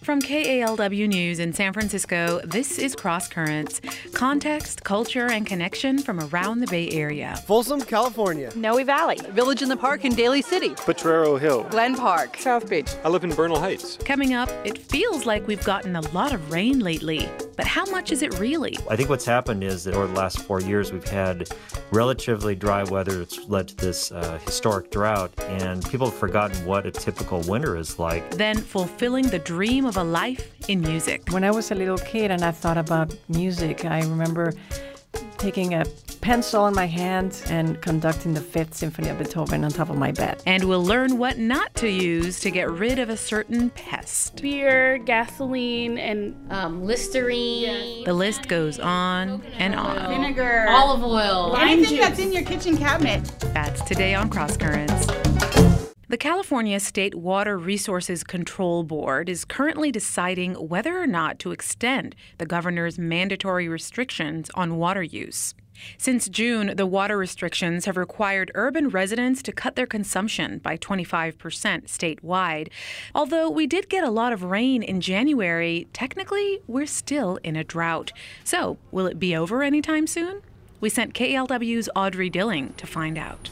From KALW News in San Francisco, this is Cross Currents. Context, culture, and connection from around the Bay Area. Folsom, California. Noe Valley. Village in the Park in Daly City. Potrero Hill. Glen Park. South Beach. I live in Bernal Heights. Coming up, it feels like we've gotten a lot of rain lately. But how much is it really? I think what's happened is that over the last 4 years, we've had relatively dry weather that's led to this historic drought, and people have forgotten what a typical winter is like. Then fulfilling the dream of a life in music. When I was a little kid and I thought about music, I remember taking a pencil in my hand and conducting the Fifth Symphony of Beethoven on top of my bed. And we'll learn what not to use to get rid of a certain pest. Beer, gasoline, and Listerine. Yes. The list goes on and on. Vinegar, olive oil, anything that's in your kitchen cabinet. That's today on Cross Currents. The California State Water Resources Control Board is currently deciding whether or not to extend the governor's mandatory restrictions on water use. Since June, the water restrictions have required urban residents to cut their consumption by 25% statewide. Although we did get a lot of rain in January, technically we're still in a drought. So, will it be over anytime soon? We sent KLW's Audrey Dilling to find out.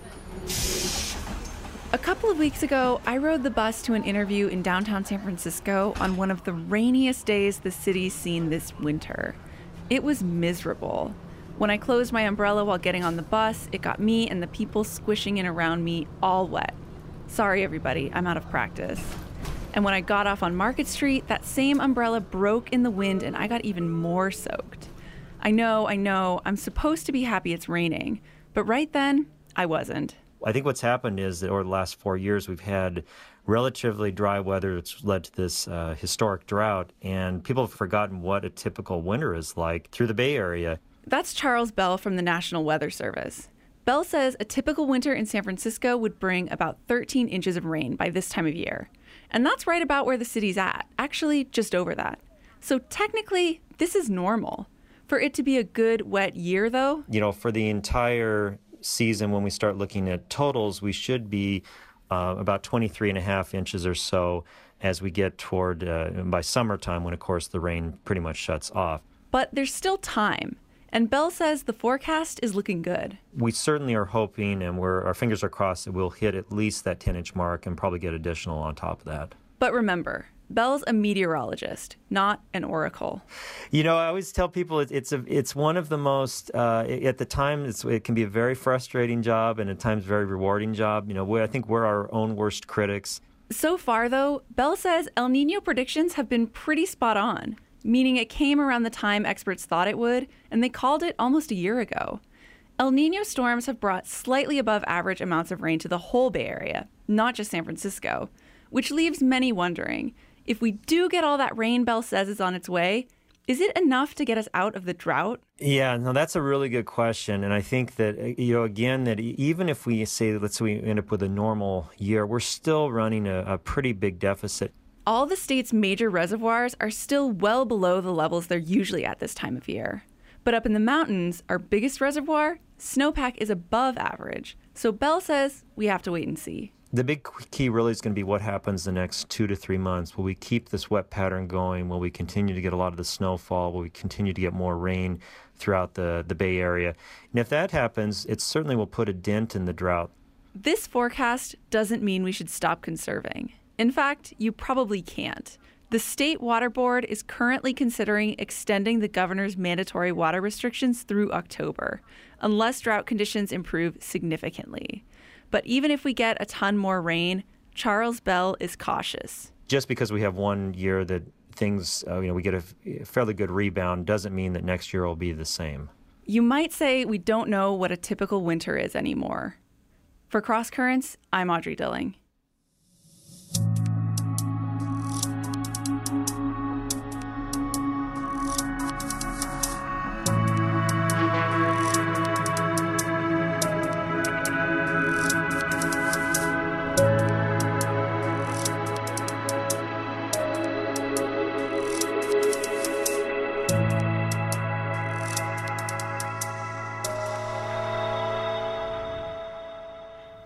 A couple of weeks ago, I rode the bus to an interview in downtown San Francisco on one of the rainiest days the city's seen this winter. It was miserable. When I closed my umbrella while getting on the bus, it got me and the people squishing in around me all wet. Sorry, everybody, I'm out of practice. And when I got off on Market Street, that same umbrella broke in the wind and I got even more soaked. I know, I'm supposed to be happy it's raining, but right then, I wasn't. I think what's happened is that over the last 4 years, we've had relatively dry weather that's led to this historic drought, and people have forgotten what a typical winter is like through the Bay Area. That's Charles Bell from the National Weather Service. Bell says a typical winter in San Francisco would bring about 13 inches of rain by this time of year. And that's right about where the city's at, actually just over that. So technically, this is normal. For it to be a good, wet year, though... For the entire season, when we start looking at totals, we should be about 23 and a half inches or so as we get toward by summertime, when, of course, the rain pretty much shuts off. But there's still time. And Bell says the forecast is looking good. We certainly are hoping, and our fingers are crossed, that we'll hit at least that 10-inch mark and probably get additional on top of that. But remember, Bell's a meteorologist, not an oracle. I always tell people it's one of the most, at the time, it can be a very frustrating job and at times very rewarding job. I think we're our own worst critics. So far, though, Bell says El Nino predictions have been pretty spot on, meaning it came around the time experts thought it would, and they called it almost a year ago. El Nino storms have brought slightly above average amounts of rain to the whole Bay Area, not just San Francisco, which leaves many wondering, if we do get all that rain Bell says is on its way, is it enough to get us out of the drought? Yeah, no, that's a really good question. And I think that, again, that even if we say, let's say we end up with a normal year, we're still running a pretty big deficit. All the state's major reservoirs are still well below the levels they're usually at this time of year. But up in the mountains, our biggest reservoir, snowpack, is above average. So Bell says we have to wait and see. The big key really is going to be what happens the next 2 to 3 months. Will we keep this wet pattern going? Will we continue to get a lot of the snowfall? Will we continue to get more rain throughout the Bay Area? And if that happens, it certainly will put a dent in the drought. This forecast doesn't mean we should stop conserving. In fact, you probably can't. The State Water Board is currently considering extending the governor's mandatory water restrictions through October, unless drought conditions improve significantly. But even if we get a ton more rain, Charles Bell is cautious. Just because we have 1 year that things, we get a fairly good rebound, doesn't mean that next year will be the same. You might say we don't know what a typical winter is anymore. For Cross Currents, I'm Audrey Dilling.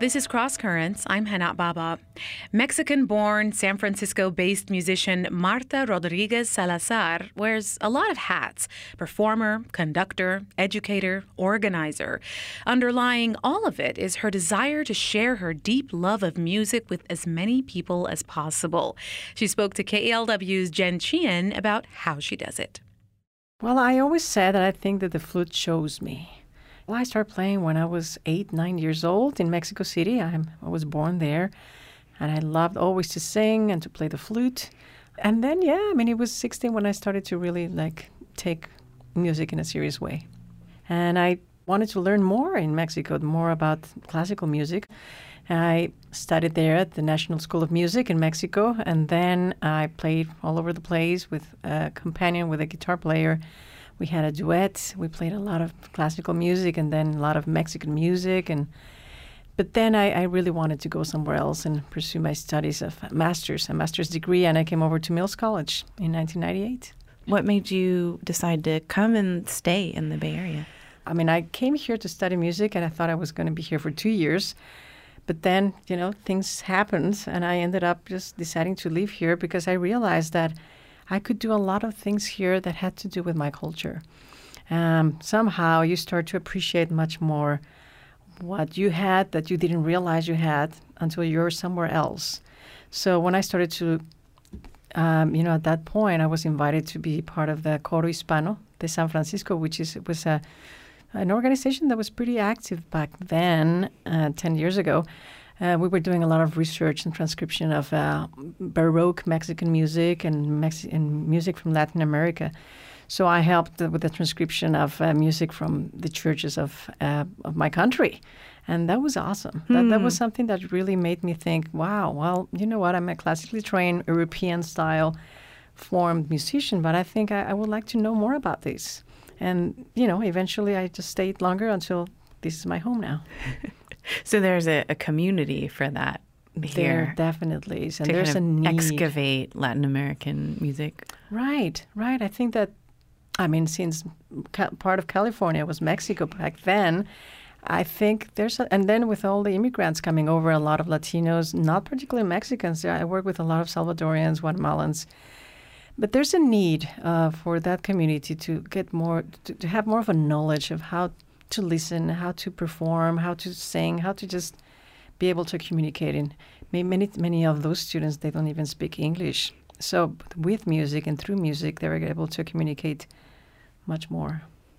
This is Cross Currents. I'm Hana Baba. Mexican-born, San Francisco-based musician Marta Rodriguez Salazar wears a lot of hats: performer, conductor, educator, organizer. Underlying all of it is her desire to share her deep love of music with as many people as possible. She spoke to KALW's Jen Chien about how she does it. Well, I always said that I think that the flute shows me. Well, I started playing when I was 8, 9 years old in Mexico City. I was born there, and I loved always to sing and to play the flute. And then, it was 16 when I started to really take music in a serious way. And I wanted to learn more in Mexico, more about classical music. I studied there at the National School of Music in Mexico, and then I played all over the place with a companion, with a guitar player. We had a duet. We played a lot of classical music and then a lot of Mexican music. But then I really wanted to go somewhere else and pursue my studies of a master's degree, and I came over to Mills College in 1998. What made you decide to come and stay in the Bay Area? I came here to study music, and I thought I was going to be here for 2 years. But then, things happened, and I ended up just deciding to live here because I realized that I could do a lot of things here that had to do with my culture. Somehow you start to appreciate much more what you had that you didn't realize you had until you're somewhere else. So when I started to, at that point, I was invited to be part of the Coro Hispano de San Francisco, which was an organization that was pretty active back then, 10 years ago. We were doing a lot of research and transcription of Baroque Mexican music and music from Latin America. So I helped with the transcription of music from the churches of my country. And that was awesome. That was something that really made me think, wow, well, you know what? I'm a classically trained European-style formed musician, but I think I would like to know more about this. And, eventually I just stayed longer until this is my home now. So there's a community for that here. There definitely is. And to there's kind of a need. Excavate Latin American music. Right. I think that, since part of California was Mexico back then, I think and then with all the immigrants coming over, a lot of Latinos, not particularly Mexicans. I work with a lot of Salvadorians, Guatemalans. But there's a need for that community to get more, to have more of a knowledge of how to listen, how to perform, how to sing, how to just be able to communicate. And many of those students, they don't even speak English. So with music and through music, they were able to communicate much more.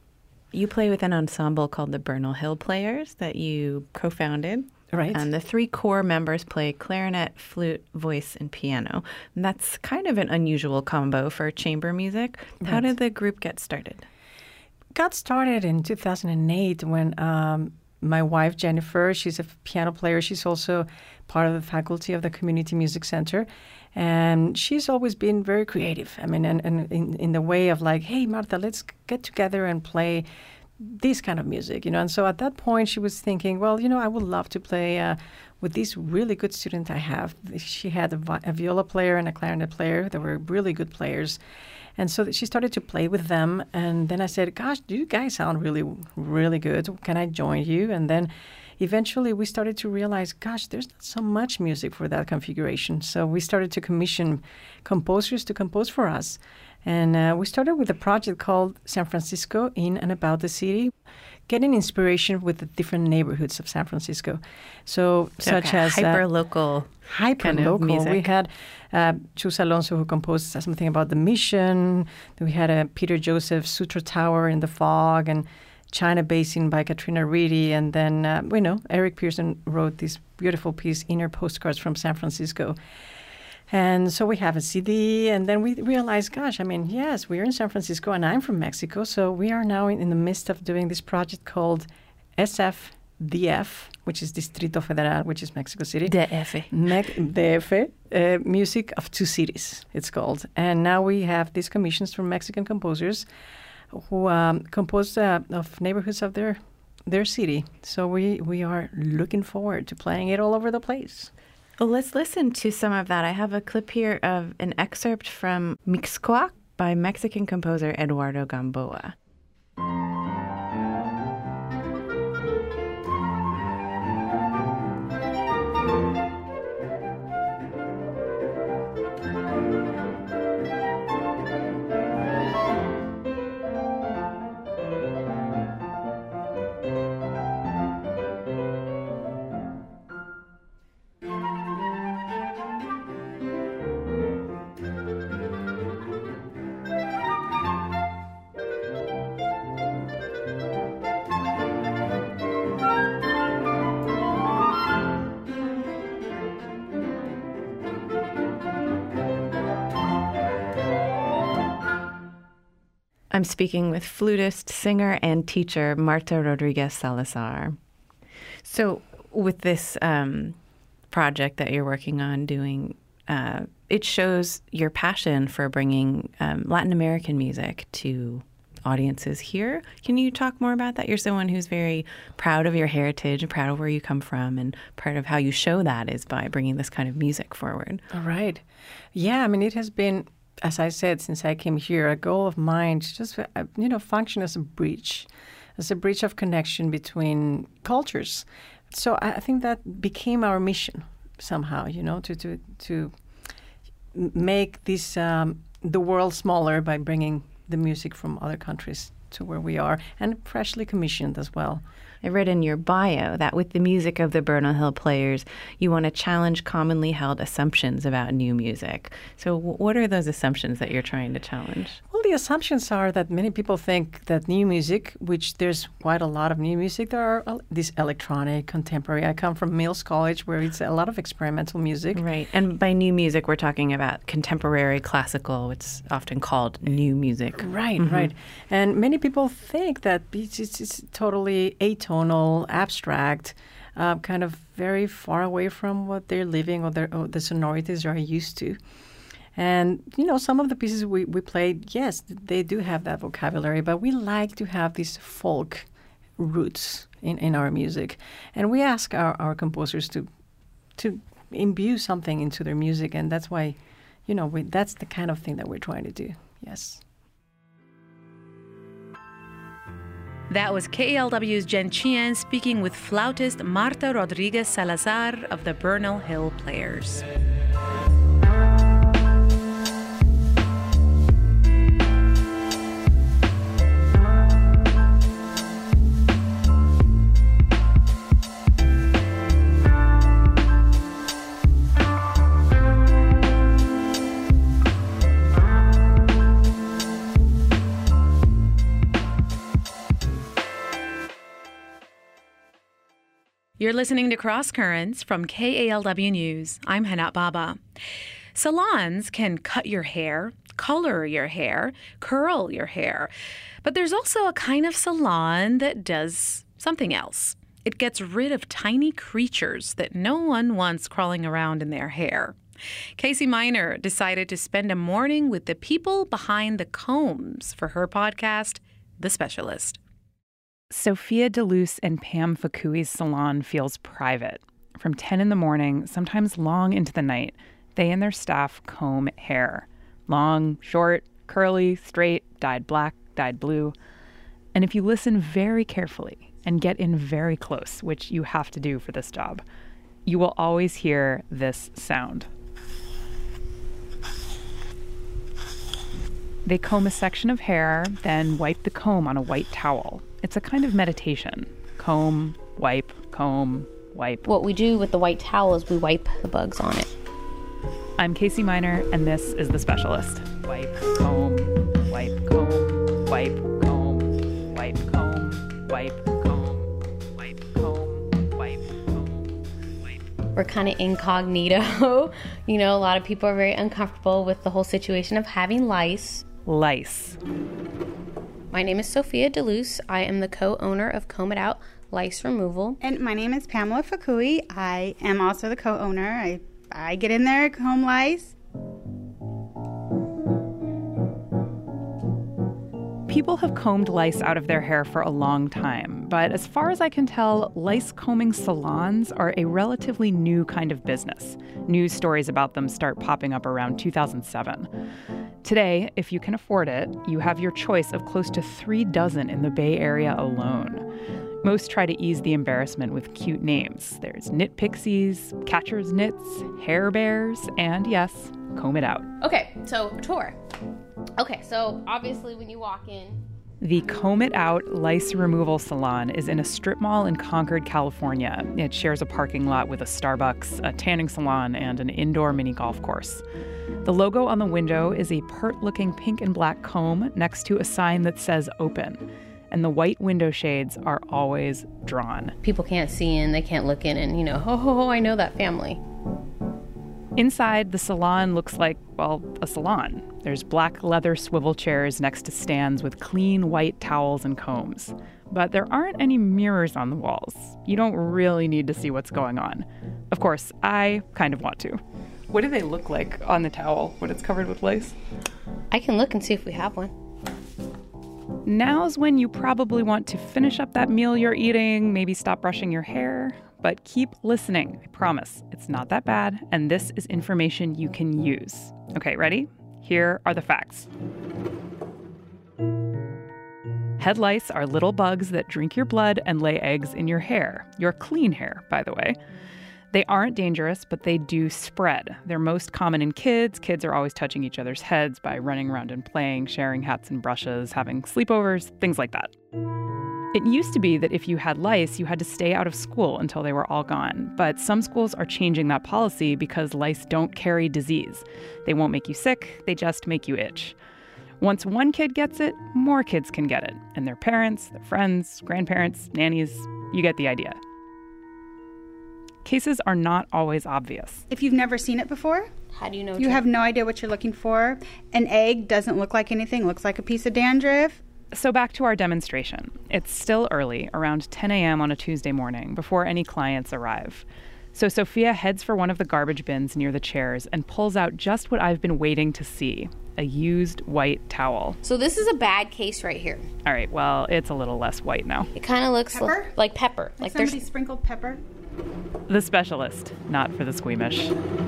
You play with an ensemble called the Bernal Hill Players that you co-founded. Right. And the 3 core members play clarinet, flute, voice, and piano. And that's kind of an unusual combo for chamber music. Right. How did the group get started? Got started in 2008 when my wife, Jennifer, she's a piano player. She's also part of the faculty of the Community Music Center. And she's always been very creative. And in the way of hey, Marta, let's get together and play this kind of music, And so at that point, she was thinking, well, I would love to play with this really good student I have. She had a viola player and a clarinet player. They were really good players. And so she started to play with them. And then I said, gosh, you guys sound really, really good. Can I join you? And then eventually we started to realize, gosh, there's not so much music for that configuration. So we started to commission composers to compose for us. And we started with a project called San Francisco in and about the city, getting inspiration with the different neighborhoods of San Francisco. So such as hyper-local kind of music. We had Chus Alonso, who composed something about the Mission. Then we had Peter Joseph, Sutra Tower in the Fog, and China Basin by Katrina Reedy. And then, Eric Pearson wrote this beautiful piece, Inner Postcards from San Francisco. And so we have a CD, and then we realized, gosh, yes, we're in San Francisco, and I'm from Mexico, so we are now in the midst of doing this project called SFDF, which is Distrito Federal, which is Mexico City. DF. DF, Music of Two Cities, it's called. And now we have these commissions from Mexican composers who compose of neighborhoods of their city. So we are looking forward to playing it all over the place. Well, let's listen to some of that. I have a clip here of an excerpt from Mixcoac by Mexican composer Eduardo Gamboa. I'm speaking with flutist, singer, and teacher Marta Rodriguez Salazar. So with this project that you're working on doing, it shows your passion for bringing Latin American music to audiences here. Can you talk more about that? You're someone who's very proud of your heritage and proud of where you come from, and part of how you show that is by bringing this kind of music forward. All right. Yeah, I mean, it has been, as I said, since I came here, a goal of mine to just, function as a bridge of connection between cultures. So I think that became our mission somehow, to make this the world smaller by bringing the music from other countries to where we are, and freshly commissioned as well. I read in your bio that with the music of the Bernal Hill Players, you want to challenge commonly held assumptions about new music. So what are those assumptions that you're trying to challenge? Well, the assumptions are that many people think that new music, which there's quite a lot of new music, there are this electronic, contemporary. I come from Mills College, where it's a lot of experimental music. Right. And by new music, we're talking about contemporary, classical. It's often called new music. Right, right. And many people think that it's totally atonal, abstract, kind of very far away from what they're living or the sonorities they're used to. And, some of the pieces we played, yes, they do have that vocabulary, but we like to have these folk roots in our music. And we ask our composers to imbue something into their music, and that's why, that's the kind of thing that we're trying to do, yes. That was KALW's Jen Chien speaking with flautist Marta Rodriguez Salazar of the Bernal Hill Players. You're listening to Cross Currents from KALW News. I'm Hanat Baba. Salons can cut your hair, color your hair, curl your hair. But there's also a kind of salon that does something else. It gets rid of tiny creatures that no one wants crawling around in their hair. Casey Miner decided to spend a morning with the people behind the combs for her podcast, The Specialist. Sophia DeLuce and Pam Fakui's salon feels private. From 10 in the morning, sometimes long into the night, they and their staff comb hair. Long, short, curly, straight, dyed black, dyed blue. And if you listen very carefully and get in very close, which you have to do for this job, you will always hear this sound. They comb a section of hair, then wipe the comb on a white towel. It's a kind of meditation. Comb, wipe, wipe. What we do with the white towel is we wipe the bugs on it. I'm Casey Miner, and this is The Specialist. Wipe, comb, wipe, comb, wipe, comb, wipe, comb, wipe, comb, wipe, comb, wipe, comb, wipe. We're kind of incognito. A lot of people are very uncomfortable with the whole situation of having lice. Lice. My name is Sophia DeLuce. I am the co-owner of Comb It Out Lice Removal. And my name is Pamela Fakui. I am also the co-owner. I get in there, comb lice. People have combed lice out of their hair for a long time, but as far as I can tell, lice combing salons are a relatively new kind of business. News stories about them start popping up around 2007. Today, if you can afford it, you have your choice of close to 3 dozen in the Bay Area alone. Most try to ease the embarrassment with cute names. There's Knit Pixies, Catcher's Knits, Hair Bears, and yes, Comb It Out. Okay, so tour. Okay, so obviously when you walk in... The Comb It Out Lice Removal Salon is in a strip mall in Concord, California. It shares a parking lot with a Starbucks, a tanning salon, and an indoor mini golf course. The logo on the window is a pert-looking pink and black comb next to a sign that says open. And the white window shades are always drawn. People can't see in, they can't look in, and I know that family. Inside, the salon looks like, well, a salon. There's black leather swivel chairs next to stands with clean white towels and combs. But there aren't any mirrors on the walls. You don't really need to see what's going on. Of course, I kind of want to. What do they look like on the towel when it's covered with lace? I can look and see if we have one. Now's when you probably want to finish up that meal you're eating, maybe stop brushing your hair. But keep listening, I promise. It's not that bad, and this is information you can use. Okay, ready? Here are the facts. Head lice are little bugs that drink your blood and lay eggs in your hair. Your clean hair, by the way. They aren't dangerous, but they do spread. They're most common in kids. Kids are always touching each other's heads by running around and playing, sharing hats and brushes, having sleepovers, things like that. It used to be that if you had lice, you had to stay out of school until they were all gone. But some schools are changing that policy because lice don't carry disease. They won't make you sick, they just make you itch. Once one kid gets it, more kids can get it. And their parents, their friends, grandparents, nannies, you get the idea. Cases are not always obvious. If you've never seen it before, how do you know? You have no idea what you're looking for. An egg doesn't look like anything, looks like a piece of dandruff. So back to our demonstration. It's still early, around 10 a.m. on a Tuesday morning, before any clients arrive. So Sophia heads for one of the garbage bins near the chairs and pulls out just what I've been waiting to see, a used white towel. So this is a bad case right here. All right, well, it's a little less white now. It kind of looks like pepper. Like somebody sprinkled pepper? The specialist, not for the squeamish.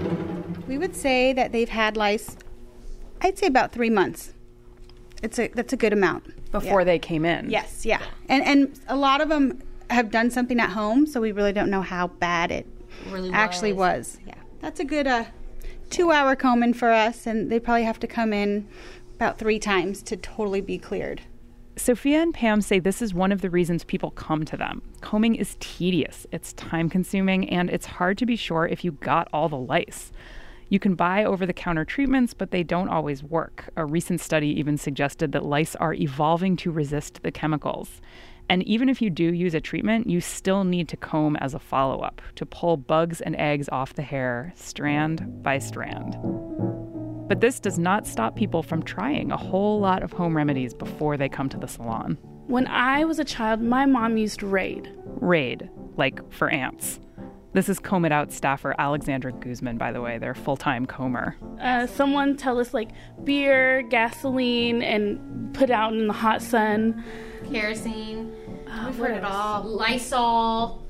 We would say that they've had lice, I'd say about 3 months. That's a good amount. Before they came in? Yes, yeah. And a lot of them have done something at home, so we really don't know how bad it really actually was. Yeah, that's a good 2-hour combing for us, and they probably have to come in about 3 times to totally be cleared. Sophia and Pam say this is one of the reasons people come to them. Combing is tedious, it's time-consuming, and it's hard to be sure if you got all the lice. You can buy over-the-counter treatments, but they don't always work. A recent study even suggested that lice are evolving to resist the chemicals. And even if you do use a treatment, you still need to comb as a follow-up to pull bugs and eggs off the hair, strand by strand. But this does not stop people from trying a whole lot of home remedies before they come to the salon. When I was a child, my mom used Raid. Raid, like for ants. This is Comb It Out staffer Alexandra Guzman, by the way, their full-time comber. Someone tell us, beer, gasoline, and put out in the hot sun. Kerosene. We've heard it all. Lysol,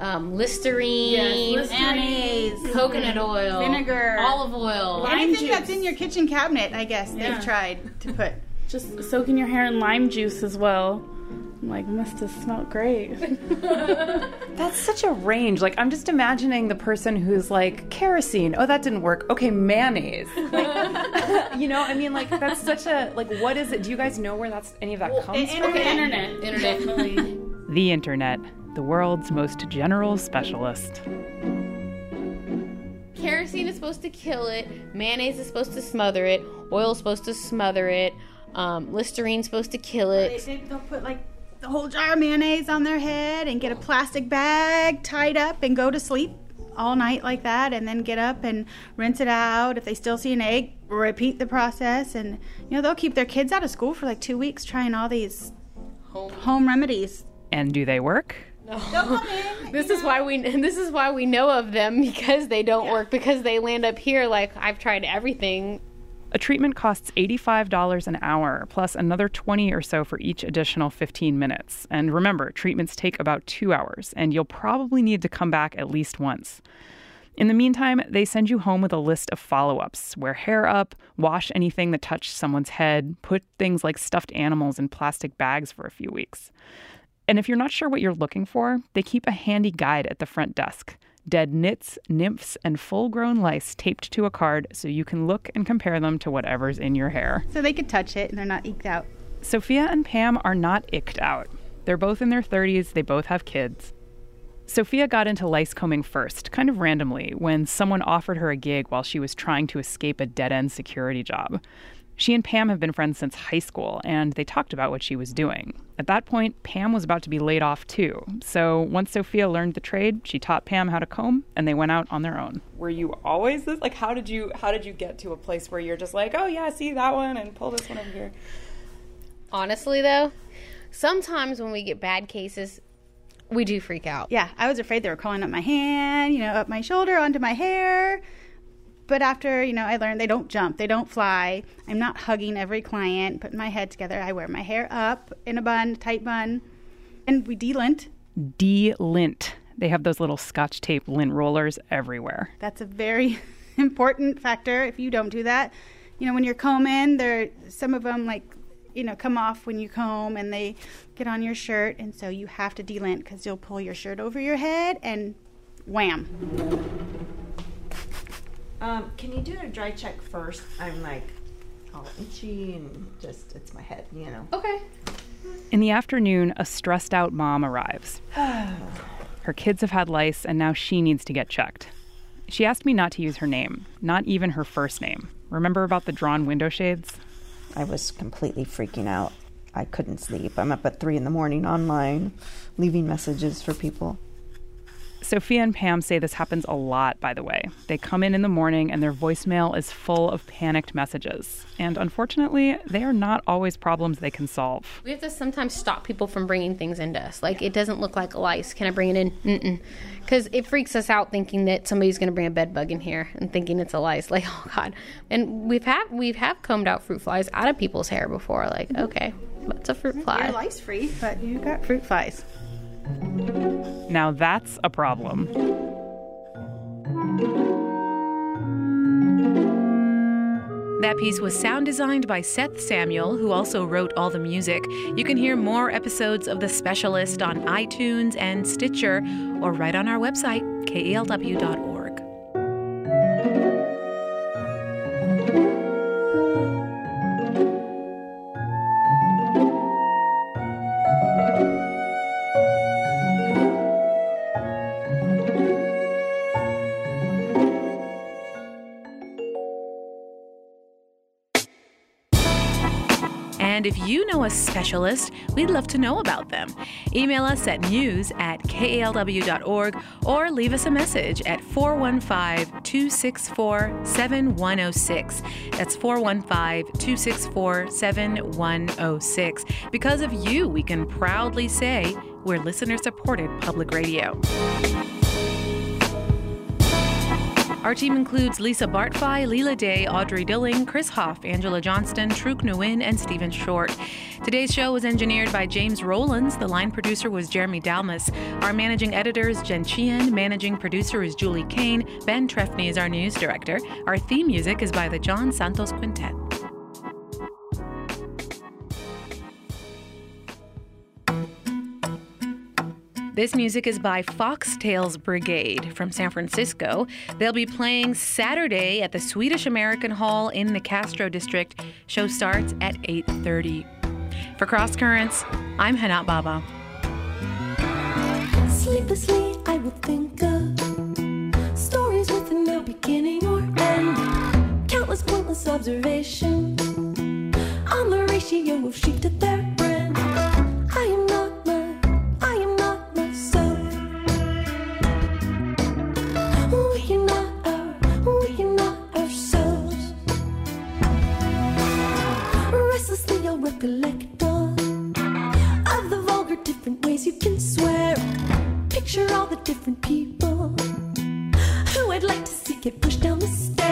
Listerine, mayonnaise, coconut oil, vinegar, olive oil. Anything that's in your kitchen cabinet, I guess, they've tried to put. Just soaking your hair in lime juice as well. I'm must have smelled great. That's such a range. I'm just imagining the person who's kerosene. Oh, that didn't work. Okay, mayonnaise. That's such a, what is it? Do you guys know where any of that comes from? Internet. The internet, the world's most general specialist. Kerosene is supposed to kill it. Mayonnaise is supposed to smother it. Oil is supposed to smother it. Listerine's supposed to kill it. They'll put the whole jar of mayonnaise on their head and get a plastic bag tied up and go to sleep all night like that, and then get up and rinse it out. If they still see an egg, repeat the process. And they'll keep their kids out of school for 2 weeks trying all these home remedies. And do they work? No. They'll come in. This is why we know of them, because they don't work, because they land up here I've tried everything. A treatment costs $85 an hour, plus another $20 or so for each additional 15 minutes. And remember, treatments take about 2 hours, and you'll probably need to come back at least once. In the meantime, they send you home with a list of follow-ups. Wear hair up, wash anything that touched someone's head, put things like stuffed animals in plastic bags for a few weeks. And if you're not sure what you're looking for, they keep a handy guide at the front desk. Dead nits, nymphs, and full-grown lice taped to a card so you can look and compare them to whatever's in your hair. So they could touch it and they're not icked out. Sophia and Pam are not icked out. They're both in their 30s, they both have kids. Sophia got into lice combing first, kind of randomly, when someone offered her a gig while she was trying to escape a dead-end security job. She and Pam have been friends since high school, and they talked about what she was doing. At that point, Pam was about to be laid off too. So once Sophia learned the trade, she taught Pam how to comb, and they went out on their own. Were you always this? Like, how did you get to a place where you're just like, oh yeah, see that one and pull this one over here? Honestly, though, sometimes when we get bad cases, we do freak out. Yeah, I was afraid they were crawling up my hand, up my shoulder, onto my hair. But after, I learned they don't jump, they don't fly. I'm not hugging every client, putting my head together. I wear my hair up in a bun, tight bun, and we de-lint. De-lint. They have those little Scotch tape lint rollers everywhere. That's a very important factor if you don't do that. When you're combing, some of them come off when you comb and they get on your shirt. And so you have to de-lint because you'll pull your shirt over your head and wham. Can you do a dry check first? I'm all itchy and it's my head, Okay. In the afternoon, a stressed out mom arrives. Her kids have had lice and now she needs to get checked. She asked me not to use her name, not even her first name. Remember about the drawn window shades? I was completely freaking out. I couldn't sleep. I'm up at 3 a.m. online, leaving messages for people. Sophia and Pam say this happens a lot, by the way. They come in the morning and their voicemail is full of panicked messages. And unfortunately, they are not always problems they can solve. We have to sometimes stop people from bringing things into us. It doesn't look like lice. Can I bring it in? Mm-mm. Because it freaks us out thinking that somebody's going to bring a bed bug in here and thinking it's a lice. Oh, God. And we've combed out fruit flies out of people's hair before. Okay, what's a fruit fly? You're lice-free, but you got fruit flies. Now that's a problem. That piece was sound designed by Seth Samuel, who also wrote all the music. You can hear more episodes of The Specialist on iTunes and Stitcher, or right on our website, kalw.org. And if you know a specialist, we'd love to know about them. Email us at news@kalw.org or leave us a message at 415-264-7106. That's 415-264-7106. Because of you, we can proudly say we're listener-supported public radio. Our team includes Lisa Bartfi, Leela Day, Audrey Dilling, Chris Hoff, Angela Johnston, Truk Nguyen, and Stephen Short. Today's show was engineered by James Rowlands. The line producer was Jeremy Dalmas. Our managing editor is Jen Chien. Managing producer is Julie Kane. Ben Trefny is our news director. Our theme music is by the John Santos Quintet. This music is by Foxtails Brigade from San Francisco. They'll be playing Saturday at the Swedish American Hall in the Castro District. Show starts at 8:30. For Cross Currents, I'm Hanat Baba. Sleeplessly, I will think of stories with no beginning or end. Countless pointless observations on the ratio of sheep to their brand. I am not myself. We are not ourselves. Restlessly, I'll recollect all of the vulgar different ways you can swear. Picture all the different people who I'd like to see get pushed down the stairs.